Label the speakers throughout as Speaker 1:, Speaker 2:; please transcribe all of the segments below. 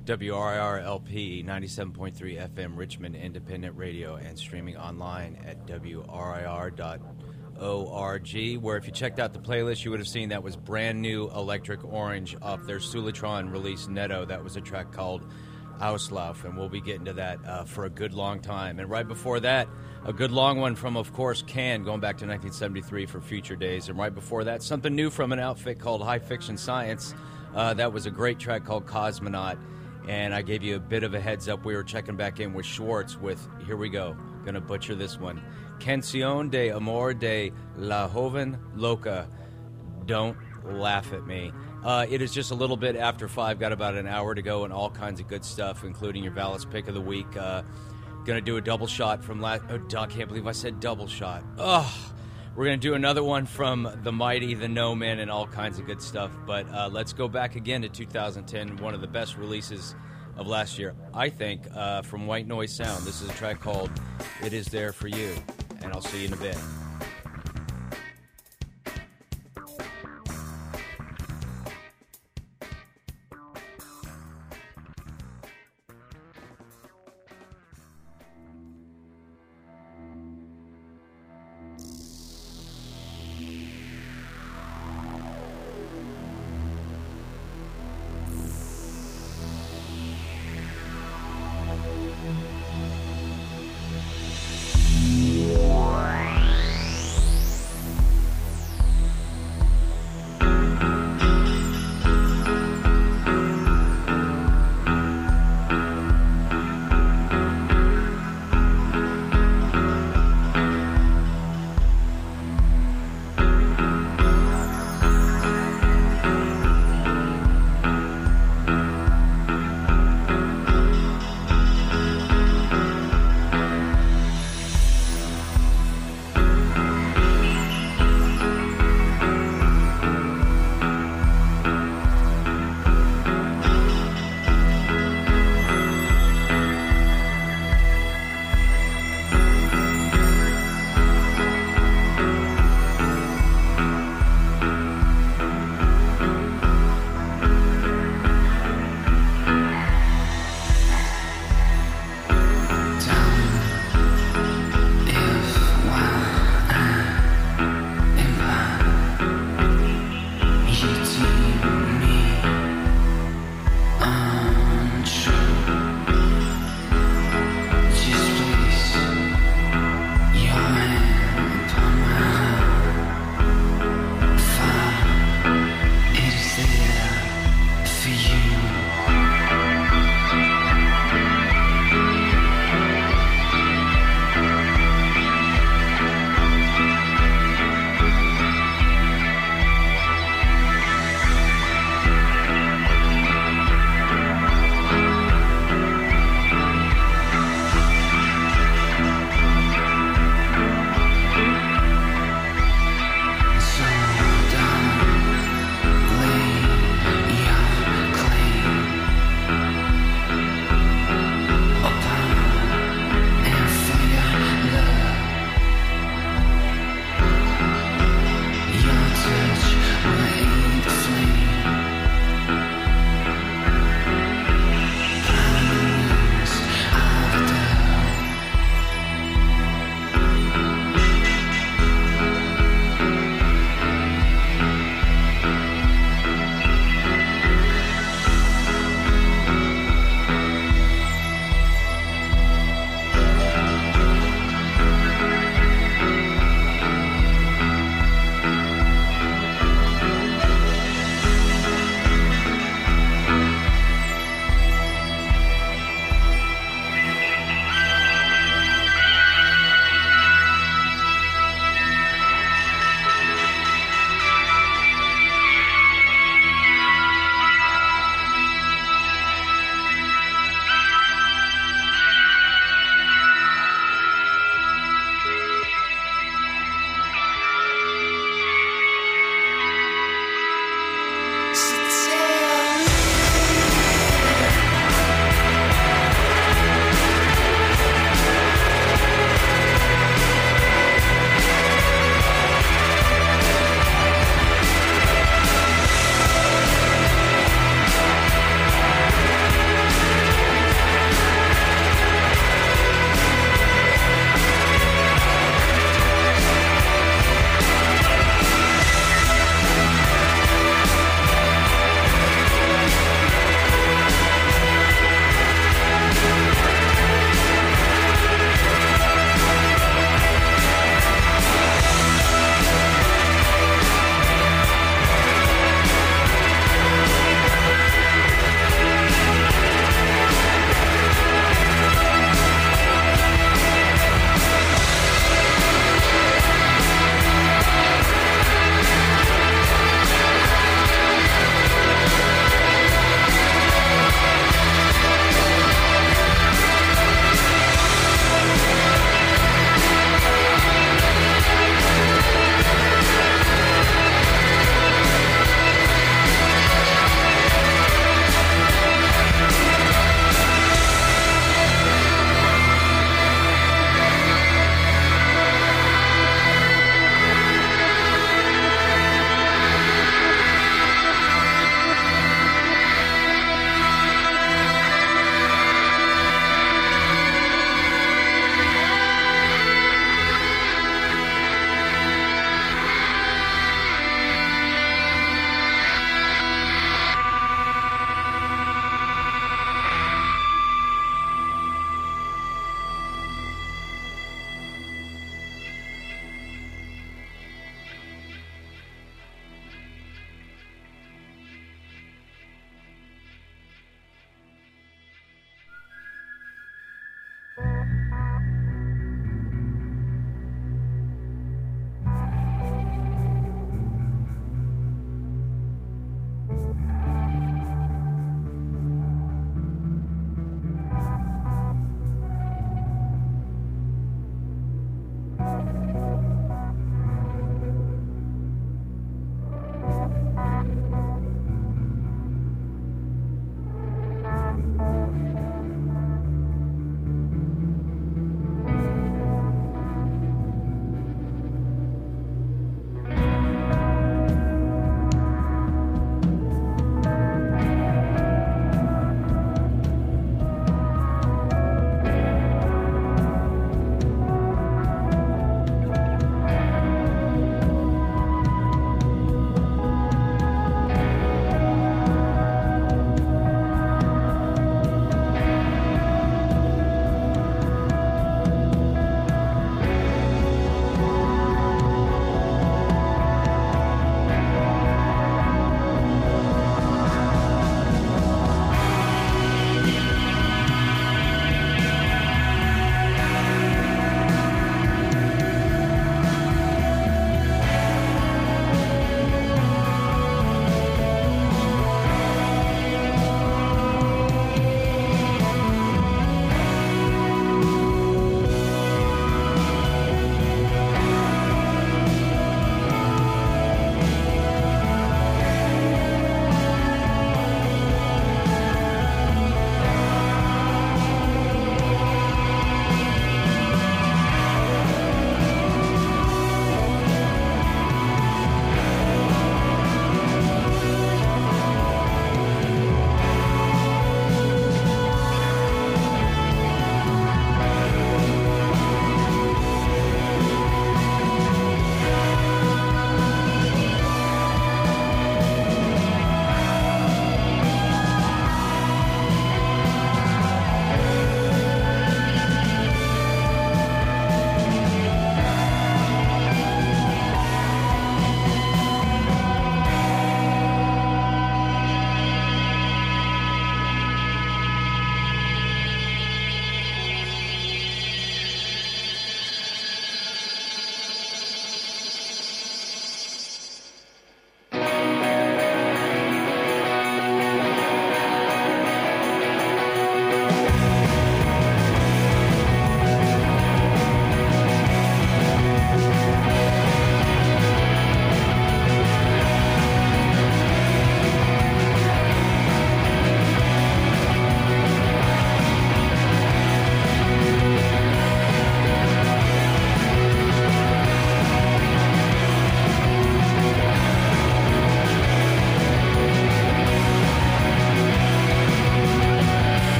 Speaker 1: WRIR-LP 97.3 FM Richmond Independent Radio and streaming online at WRIR.org, where if you checked out the playlist, you would have seen that was brand new Electric Orange off their Sulatron release Netto. That was a track called Auslauf, and we'll be getting to that for a good long time. And right before that, a good long one from, of course, Can, going back to 1973 for Future Days. And right before that, something new from an outfit called High Fiction Science. That was a great track called Cosmonaut. And I gave you a bit of a heads up. We were checking back in with Schwartz with, here we go, going to butcher this one, Canción de Amor de la Joven Loca. Don't laugh at me. It is just a little bit after 5, got about an hour to go, and all kinds of good stuff, including your Valis pick of the week. Going to do a double shot from last... Oh, I can't believe I said double shot. Ugh. We're going to do another one from The Mighty, The No Man, and all kinds of good stuff. But let's go back again to 2010, one of the best releases of last year, I think, from White Noise Sound. This is a track called It Is There For You, and I'll see you in a bit.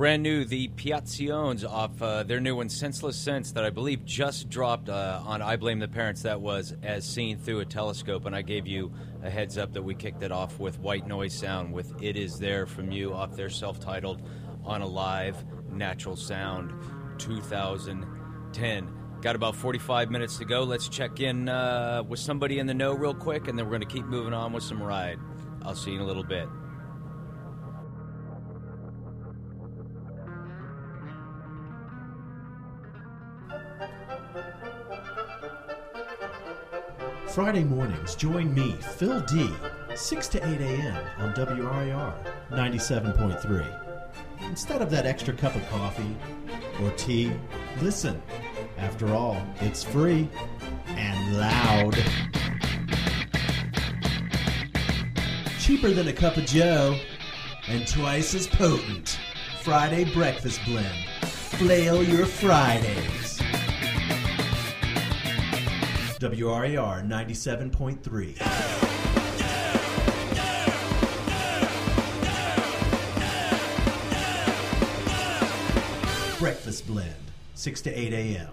Speaker 1: Brand new, the Piazzones off their new one, Senseless Sense, that I believe just dropped on I Blame the Parents. That was As Seen Through a Telescope, and I gave you a heads up that we kicked it off with White Noise Sound with It Is There From You off their self-titled On a Live Natural Sound 2010. Got about 45 minutes to go. Let's check in with somebody in the know real quick, and then we're going to keep moving on with some Ride. I'll see you in a little bit.
Speaker 2: Friday mornings, join me, Phil D., 6 to 8 a.m. on WRIR 97.3. Instead of that extra cup of coffee or tea, listen. After all, it's free and loud. Cheaper than a cup of joe and twice as potent. Friday Breakfast Blend. Flail your Fridays. WRAR 97.3. Breakfast Blend, 6 to 8 a.m.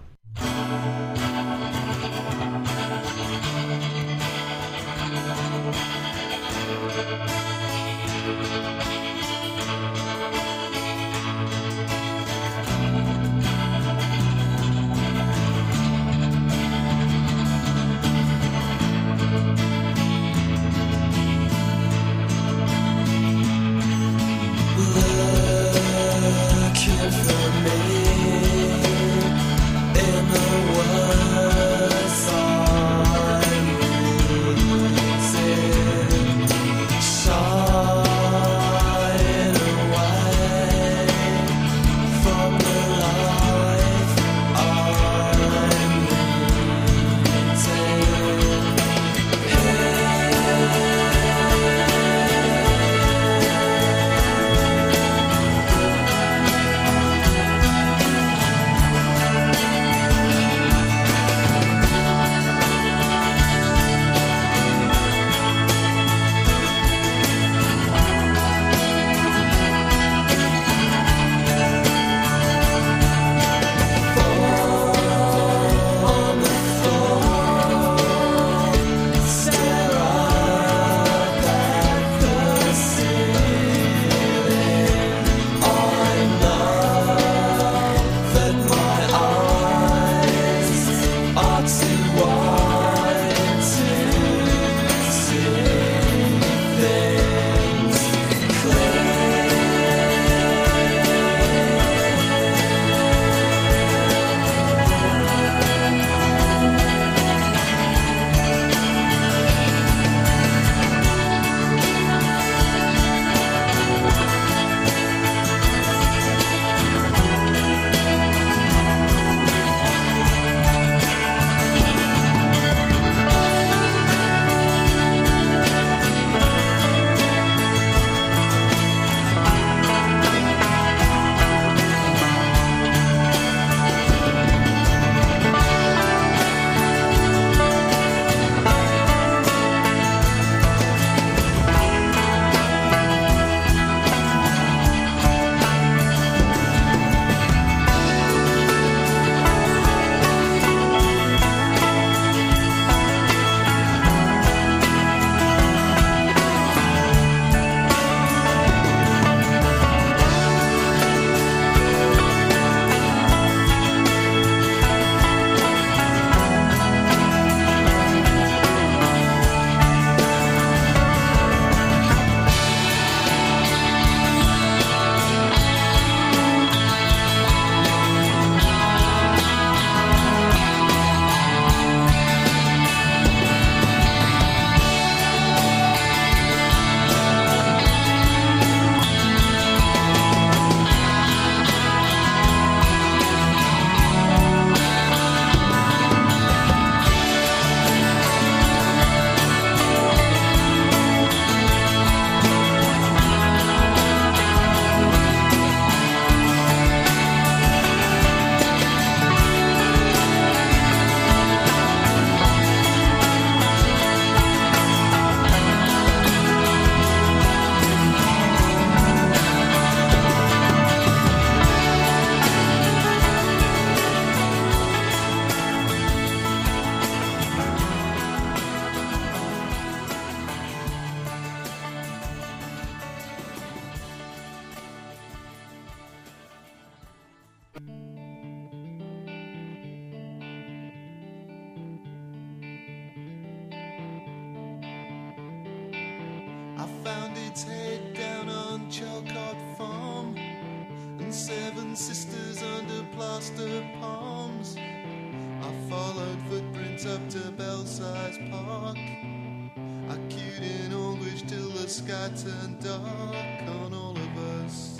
Speaker 3: its head down on Chalcott Farm, and 7 sisters under plaster palms. I followed footprints up to Belsize Park. I queued in Aldwych till the sky turned dark on all of us.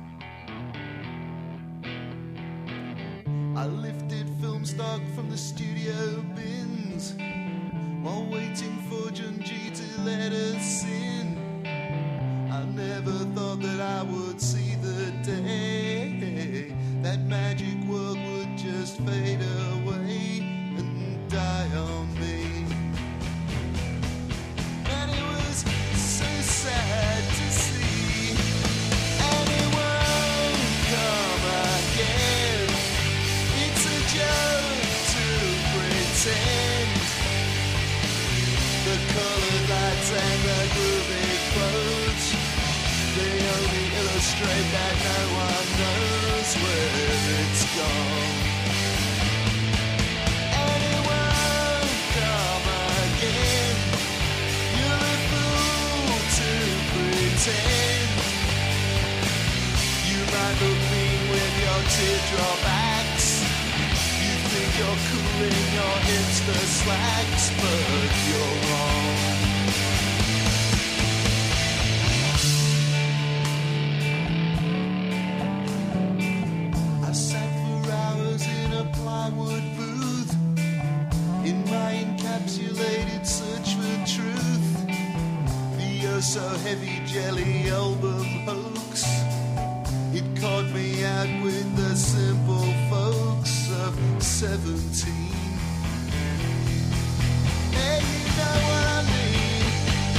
Speaker 3: I lifted film stock from the studio bins while waiting for John G to let us in. I never thought that I would see the day that magic world would just fade away and die on me. And it was so sad to see, and it won't come again. It's a joke to pretend. The colored lights and the groovy clothes, they only illustrate that no one knows where it's gone. And it won't come again. You're a fool to pretend. You might look mean with your teardrop axe. You think you're cool in your hipster slacks, but you're wrong. I sat for hours in a plywood booth in my encapsulated search for truth. The oh so heavy jelly album hoax, it caught me out with the simple folks of 17. Hey, you know what I mean.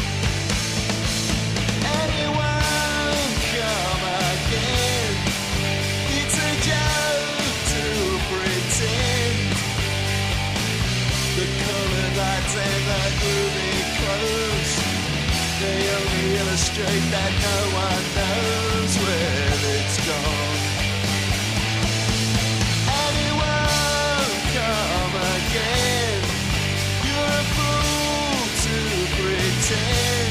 Speaker 3: And it won't come again. It's a joke to pretend. The colored lights and the groovy clothes, they only illustrate that no one knows where it's gone. And it won't come again. You're a fool to pretend.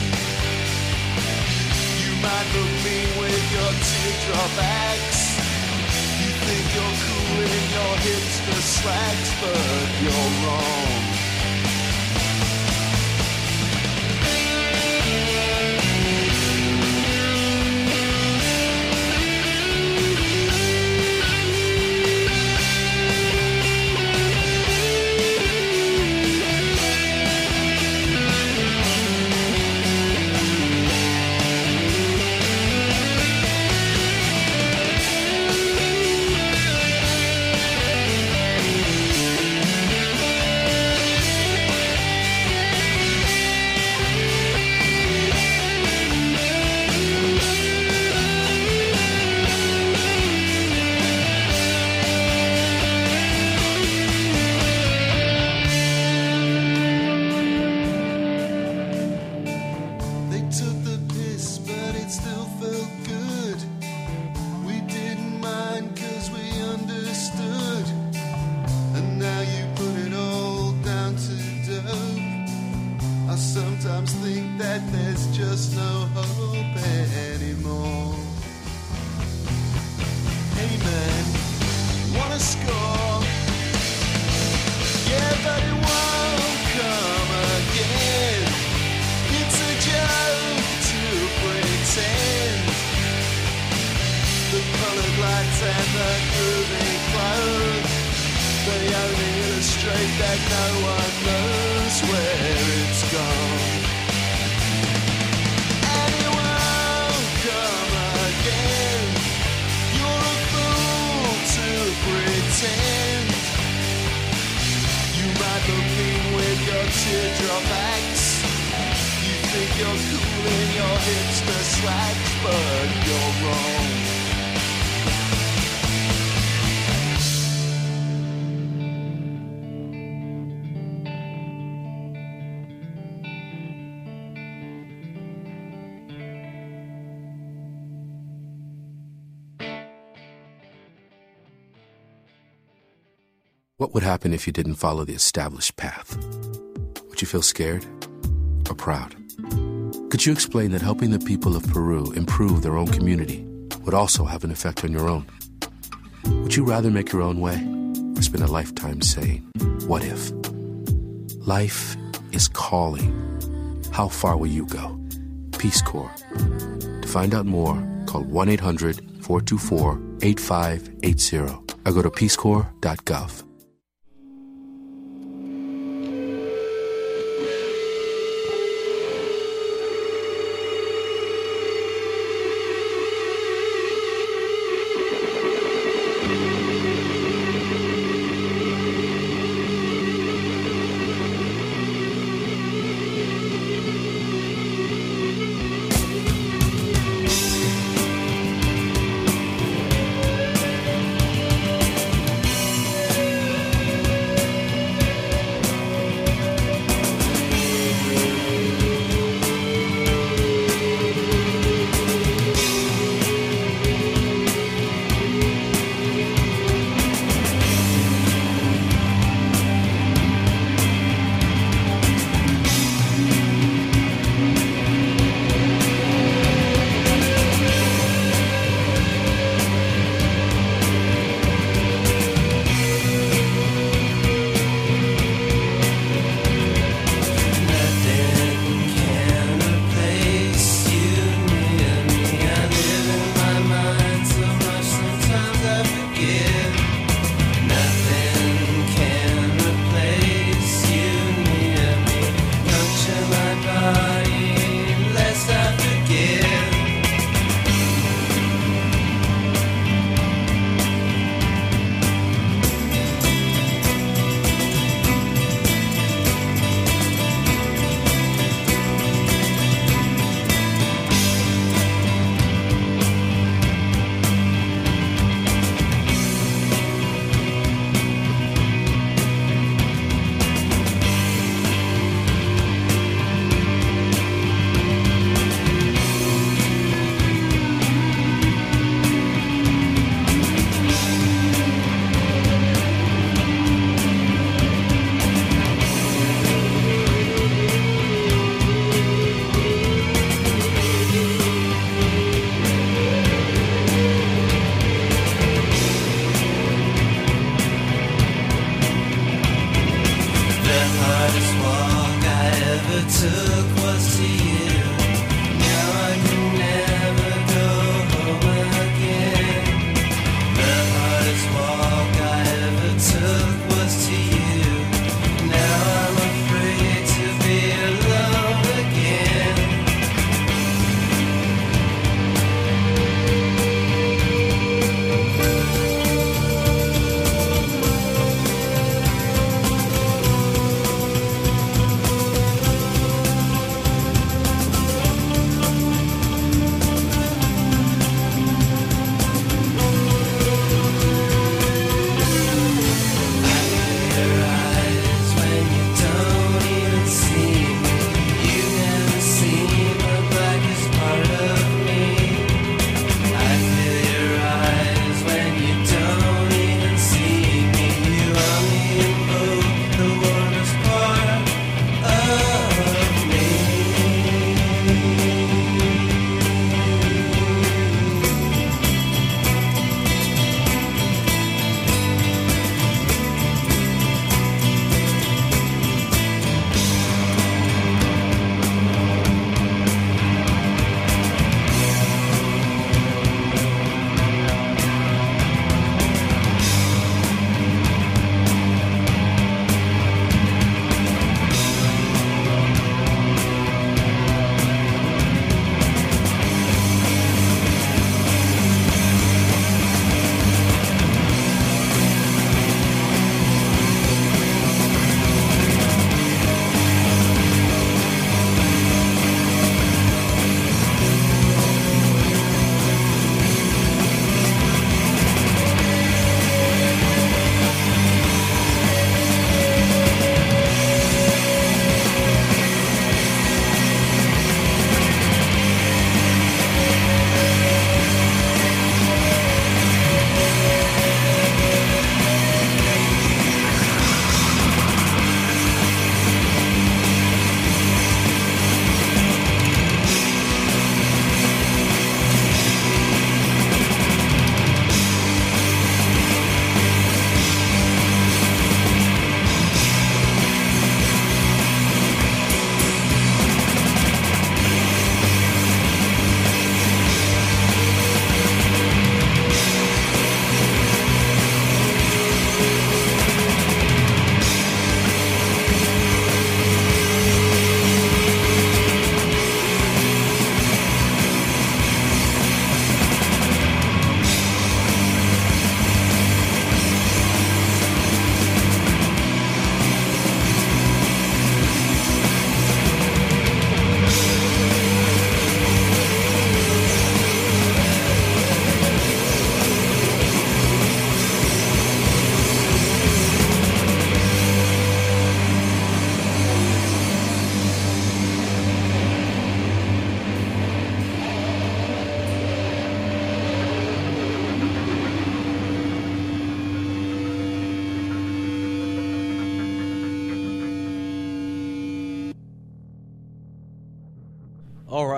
Speaker 3: You might look mean with your teardrop axe. You think you're cool in your hipster slacks, but you're wrong.
Speaker 4: What would happen if you didn't follow the established path? Would you feel scared or proud? Could you explain that helping the people of Peru improve their own community would also have an effect on your own? Would you rather make your own way or spend a lifetime saying, what if? Life is calling. How far will you go? Peace Corps. To find out more, call 1-800-424-8580 or go to peacecorps.gov.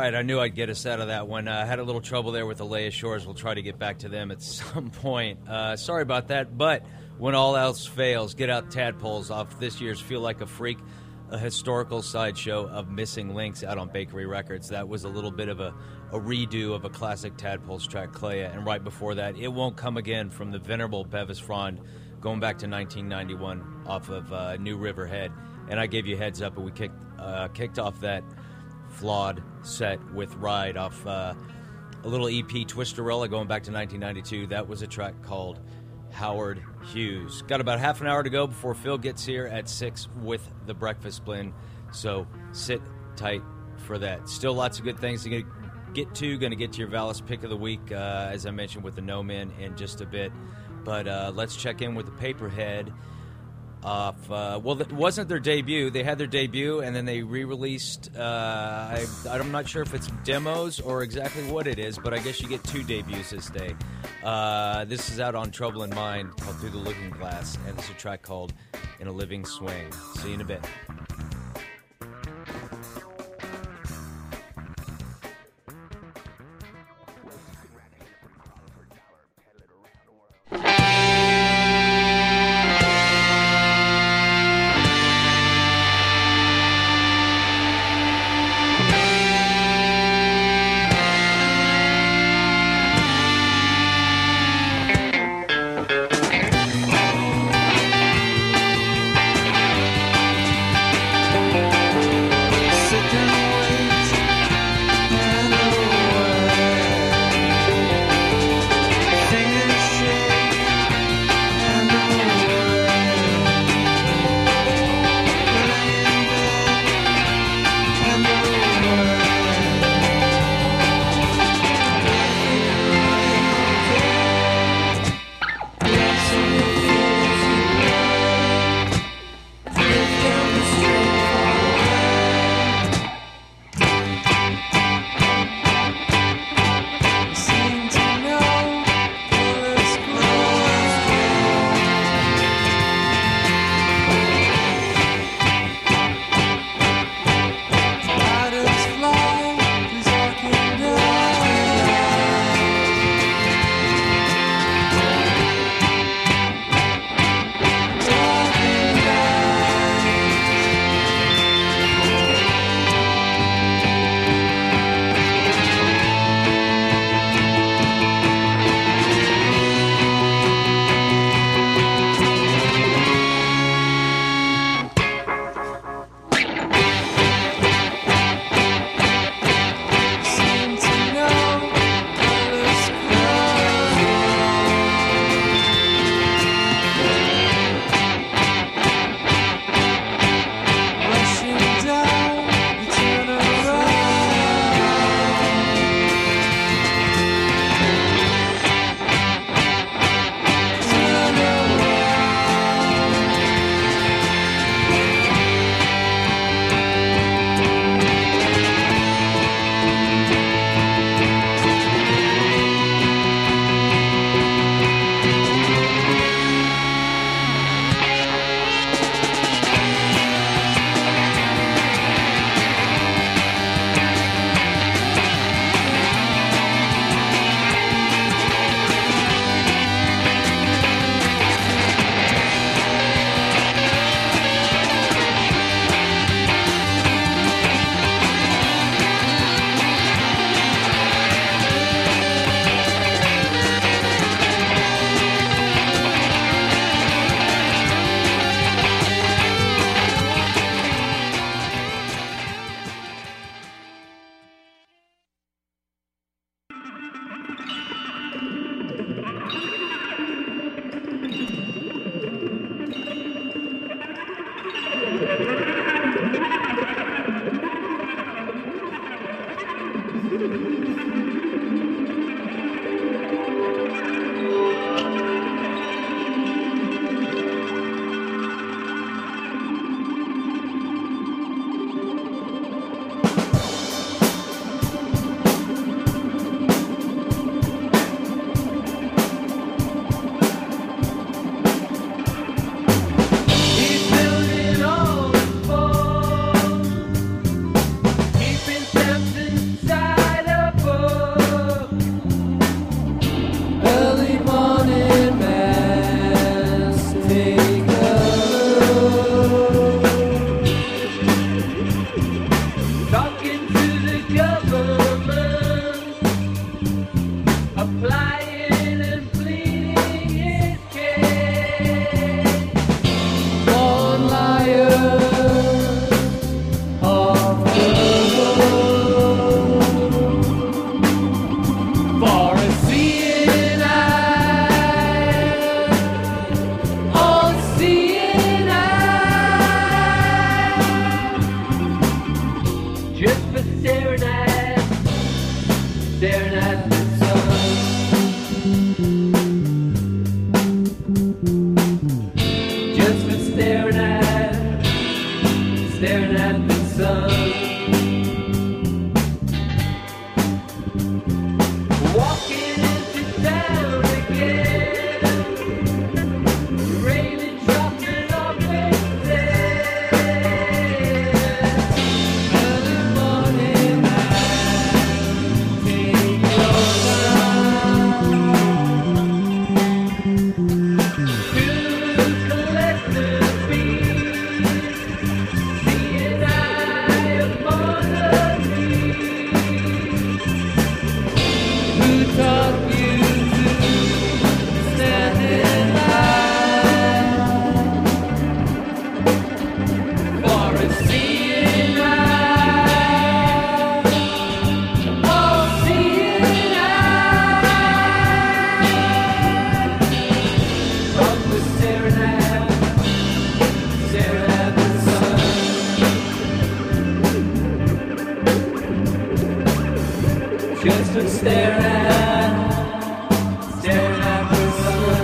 Speaker 1: right, I knew I'd get us out of that one. I had a little trouble there with Alea Shores. We'll try to get back to them at some point. Sorry about that, but when all else fails, get out Tadpoles off this year's Feel Like a Freak, a historical sideshow of missing links out on Bakery Records. That was a little bit of a redo of a classic Tadpoles track, Clea, and right before that, It Won't Come Again from the venerable Bevis Frond, going back to 1991 off of New Riverhead. And I gave you a heads up, and we kicked off that flawed set with Ride off a little EP, Twisterella, going back to 1992. That was a track called Howard Hughes. Got about half an hour to go before Phil gets here at 6 with the Breakfast Blend, so sit tight for that. Still lots of good things to get to. Going to get to your Valis Pick of the Week, as I mentioned, with the No Men in just a bit. But let's check in with the Paperhead. It wasn't their debut. They had their debut, and then they re-released. I'm not sure if it's demos or exactly what it is, but I guess you get 2 debuts this day. This is out on Trouble in Mind, called Through the Looking Glass, and it's a track called In a Living Swing. See you in a bit.
Speaker 5: applying and pleading his case. One liar of the world, for a seeing eye, all seeing eye, just for staring at the sun, just for staring at the sun. Walking into town again, raining, dropping off faces. Early morning, take your time to collect the beats, seeing eye upon the trees. Who taught you to stand in line for a seeing eye? Oh, seeing eye, from the staring at the sun. Just for staring at the sun.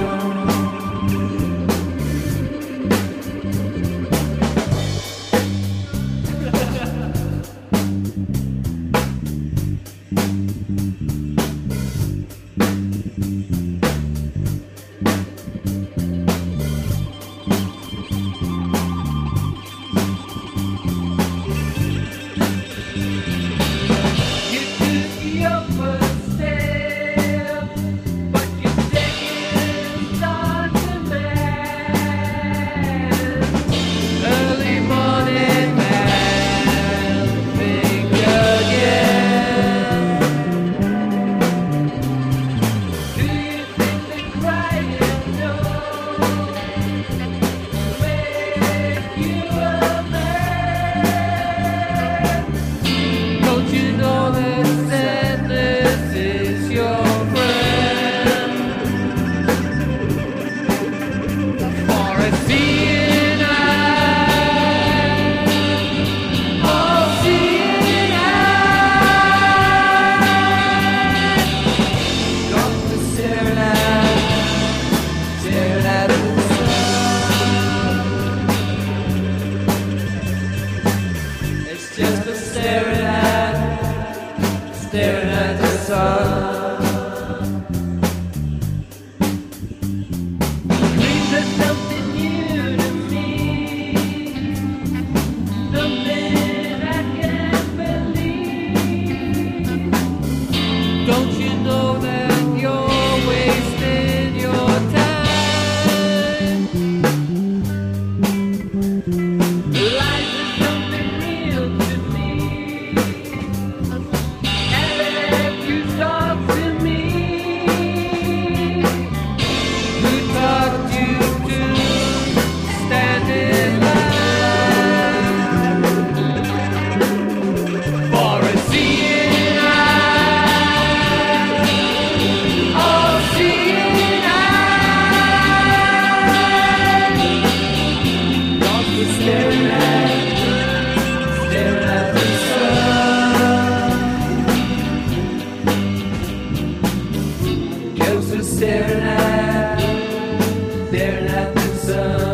Speaker 5: You took your first step, but your second starts to man. Early morning man, think again. Do you think the crying knows make you a man? Don't you know that sadness is your friend? For a seeing eye, oh, seeing eye, come to staring at the sun. It's just for staring at the sun. Dreams are something new to me, something I can't believe. Don't you know that you're wasting your time? Life is something real to me. And you talk to me. Who taught you to stand in line for a seeing eye? Oh, seeing eye, don't be staring at the sun. Just for staring at the sun.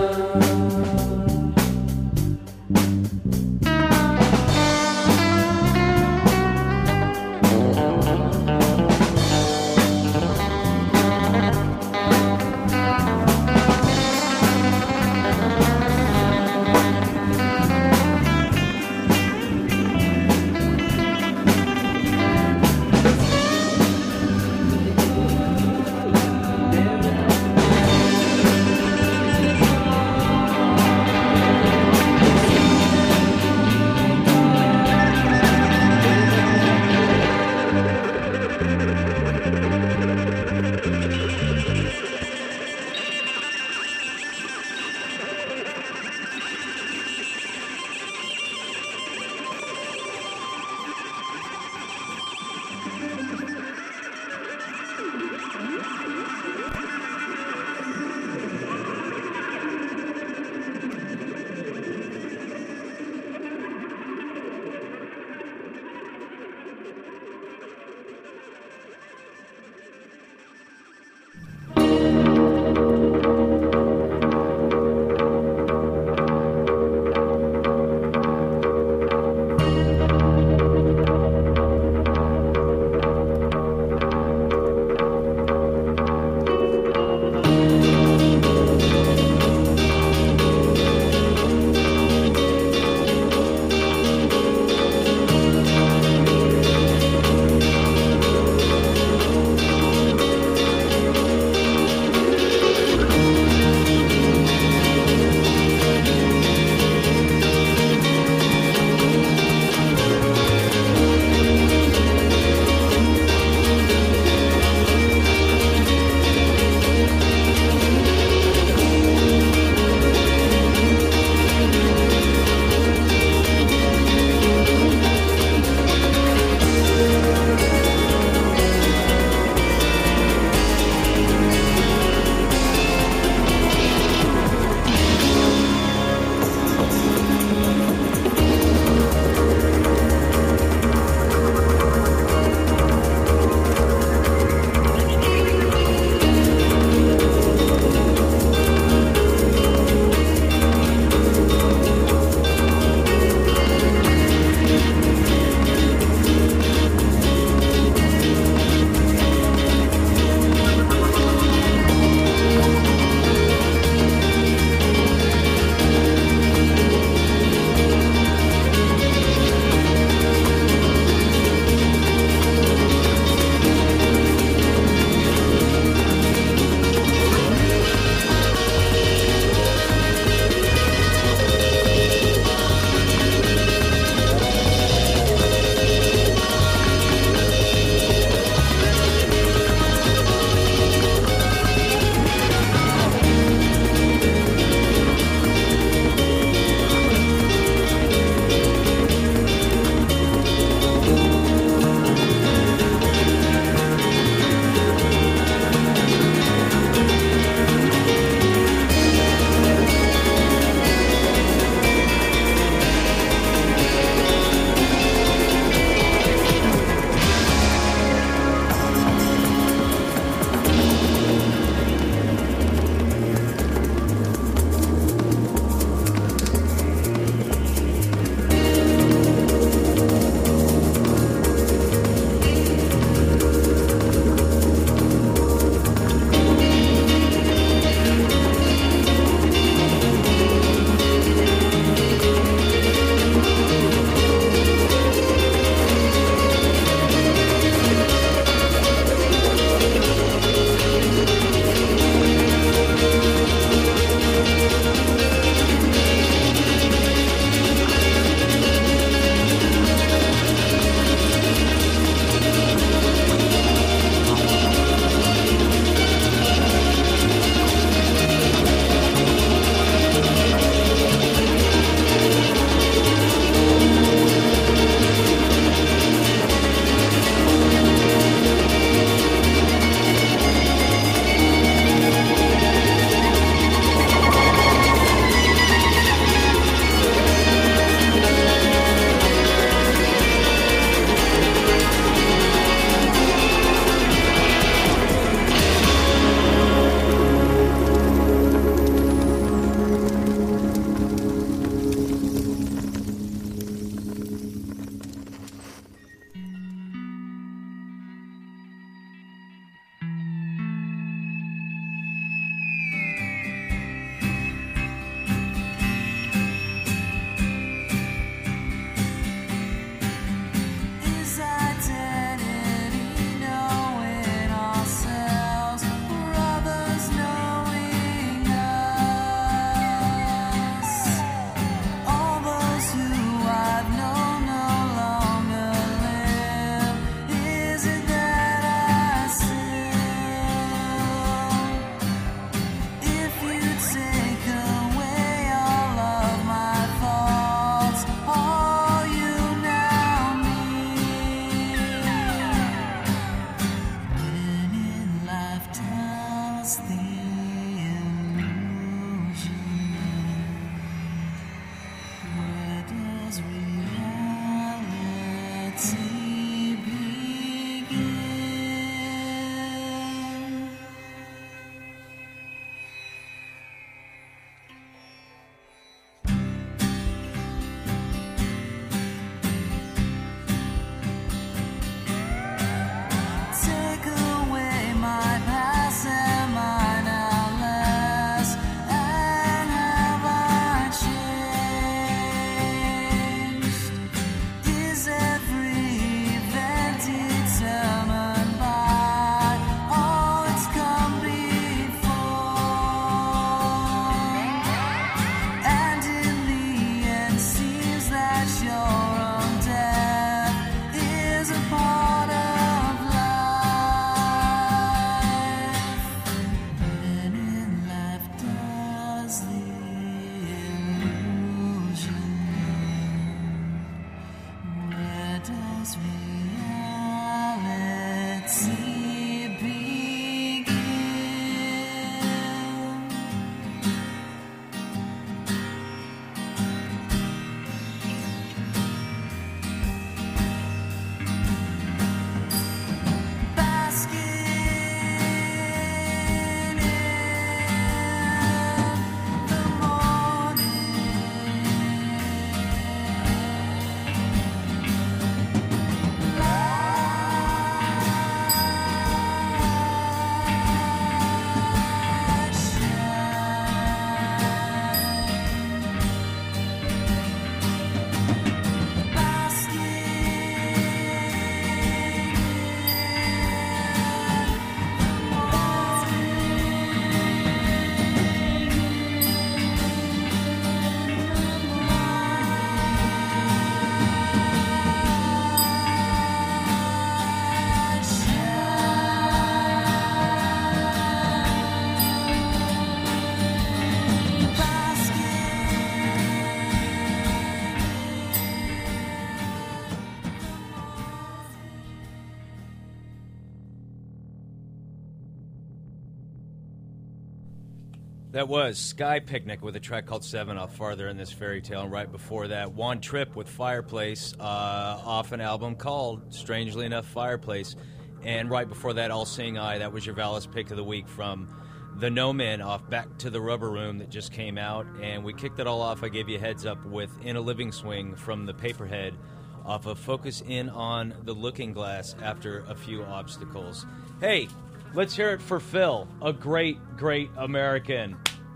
Speaker 1: That was Sky Picnic with a track called 7 off Farther in This Fairy Tale. And right before that, One Trip with Fireplace off an album called, strangely enough, Fireplace. And right before that, All Seeing Eye. That was your Valis pick of the week from The No Men off Back to the Rubber Room that just came out. And we kicked it all off. I gave you a heads up with In a Living Swing from the Paperhead off of Focus In on the Looking Glass After a Few Obstacles. Hey, let's hear it for Phil, a great, great American.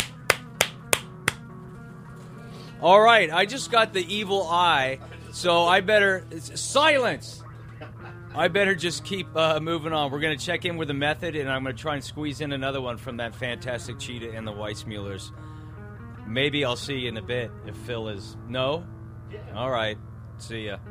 Speaker 1: All right, I just got the evil eye, so I better... Silence! I better just keep moving on. We're going to check in with the method, and I'm going to try and squeeze in another one from that fantastic Cheetah and the Weissmullers. Maybe I'll see you in a bit if Phil is... No? Yeah. All right. See ya.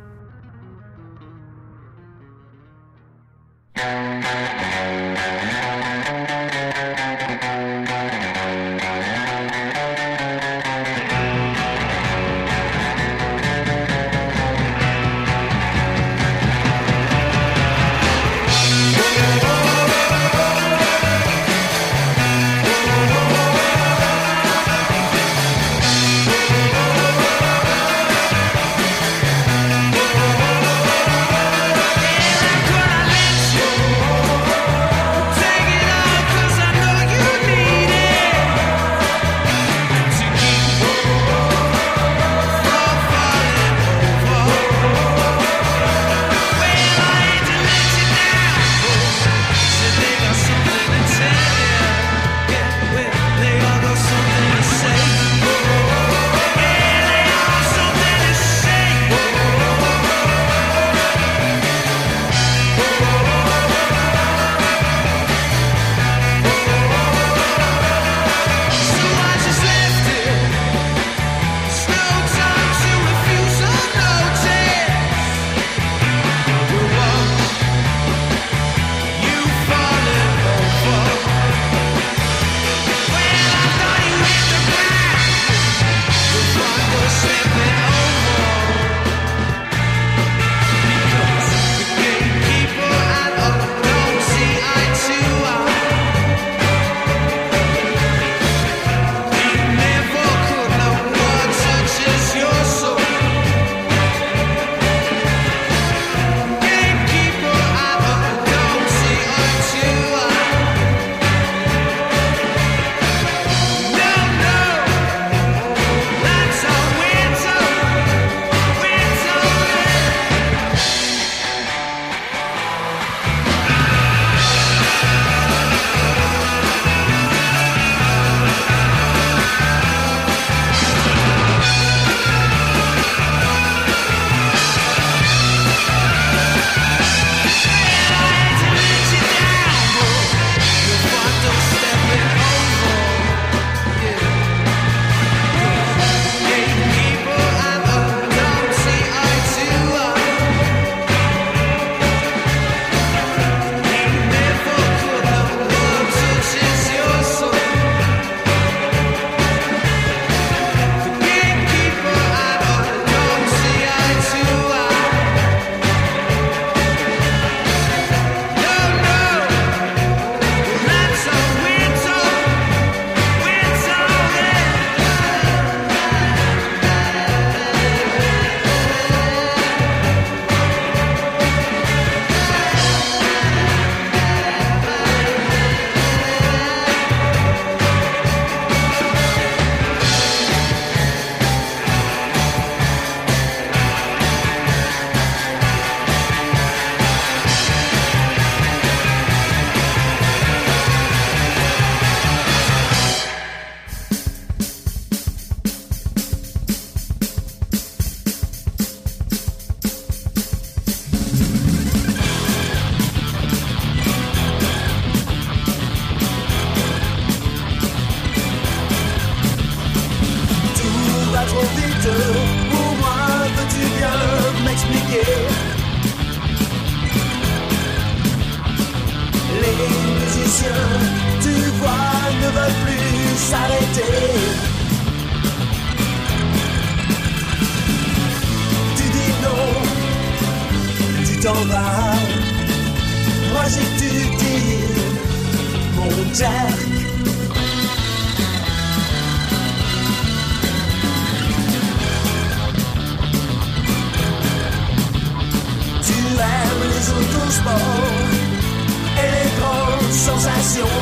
Speaker 3: sport et les grandes sensations.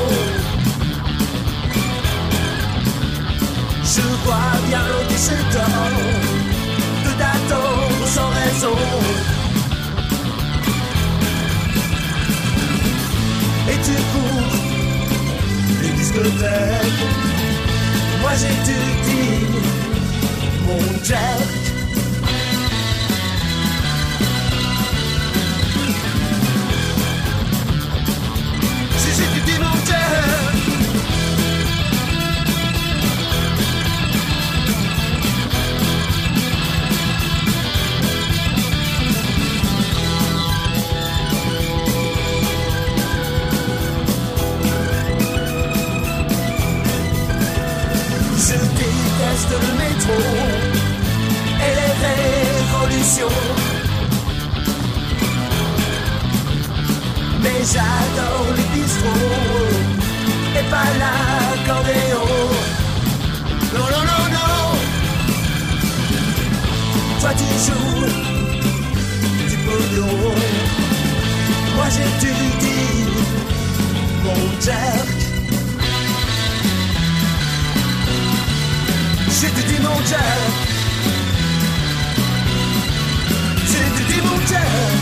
Speaker 3: Je vois bien que c'est tort de t'attendre sans raison. Et tu cours les discothèques. Moi j'étudie mon jerk. Si j'étudie mon jerk. Je déteste le métro et les révolutions, mais j'adore les bistrots et pas l'accordéon. Non, non, non, non. Toi tu joues du pognon, moi j'étudie mon jerk. J'étudie mon jerk. J'étudie mon jerk.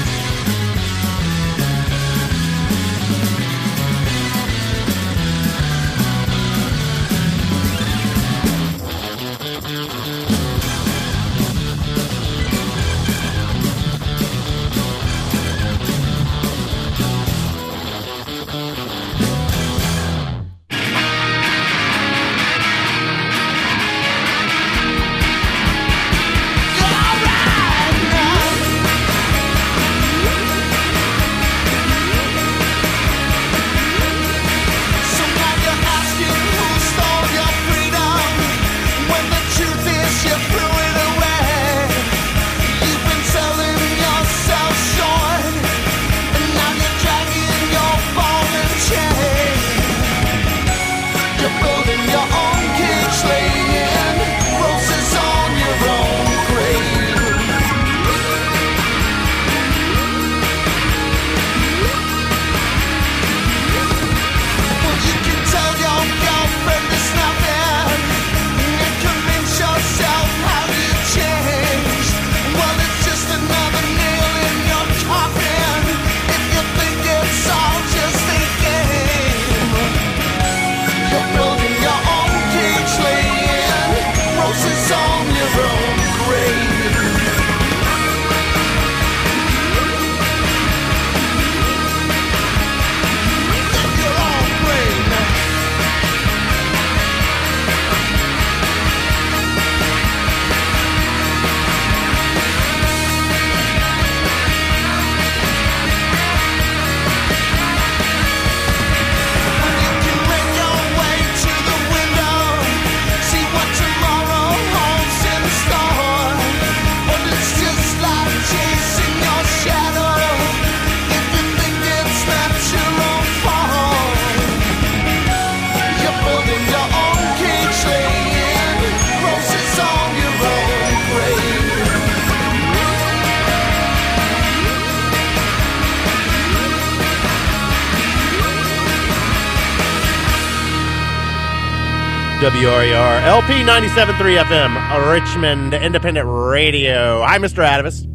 Speaker 6: WRER, LP 97.3 FM, Richmond Independent Radio. I'm Mr. Adams.